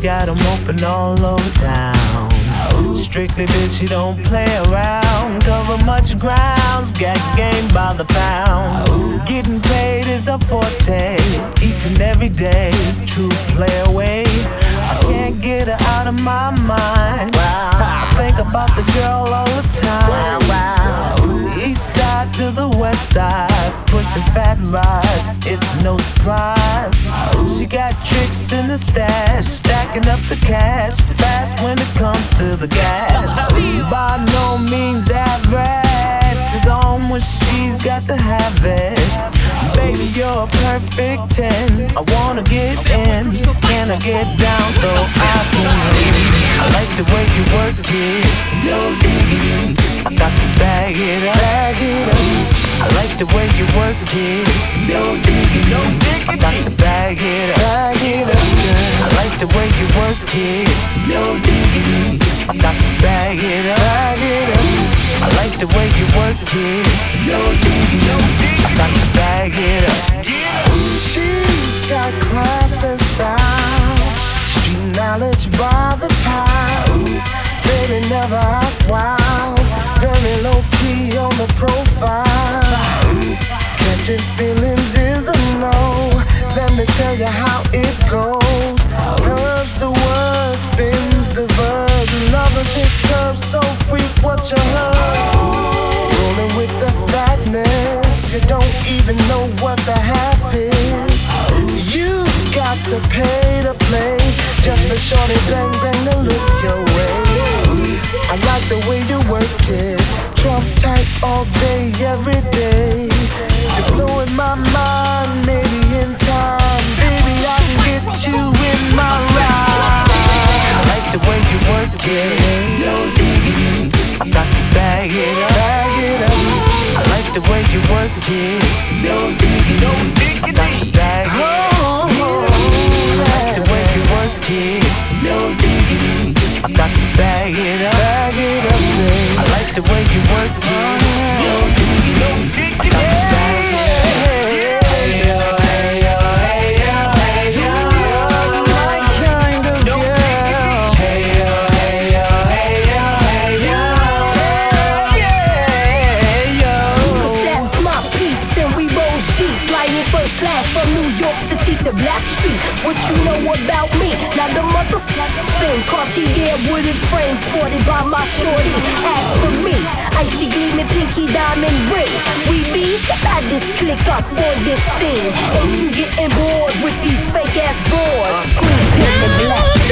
got 'em open all over town. Strictly bitch, she don't play around. Cover much grounds, got game by the pound. Getting paid is a forte, each and every day. True play away, I can't get her out of my mind. I think about the girl all the time. East side to the west side, pushing fat rides, it's no surprise. She got tricks in the stash, stacking up the cash, fast when it comes to the gas. By no means average, it's on when she's got to have it. Baby, you're a perfect 10, I wanna get in. Can I get down so I can see? I like the way you work it, no diggity. I got to bag it up, bag it up. I like the way you work it, no diggity, no diggity. I got to bag it up, bag it up. I like the way you work it, no diggity. I got to bag it up, bag it up. I like the way you work it, no diggity, no diggity. I got to bag it up. She's got class and style, street knowledge by the pound. Baby never act wild, very low key on the profile. Catching feelings is a no, let me tell you how it goes. Curves the word, spins the verb, lovers hit curves so freak what you heard. Rolling with the fatness, you don't even know what the half is. You got to pay to play, just for shorty bang bang to look your way. I like the way you work it, trump tight all day, every day. You're blowing my mind, maybe in time, baby I can get you in my ride. I like the way you work it, no diggity. I got to bag it up, bag it up. I like the way you work it, no diggity, no diggity. I got to bag it up. I like the way you work it, no diggity. I got to bag it up, bag it up. I like the way you work it, no diggity, no diggity. I got to bag it up. Hey yo, hey yo, hey yo, hey yo. My kind of girl. Hey yo, hey yo, hey yo, hey yo. Yeah, yo. That's my peeps and we roll deep, flying first class from New York City to Blackstreet. What you know about me? Now the motherfucking thing, Cartier wooded frame sported by my shorty. As for me, icy gleaming pinky diamond ring. We be I just click up on this scene. Ain't you getting bored with these fake ass boards? Queen Pimp and Black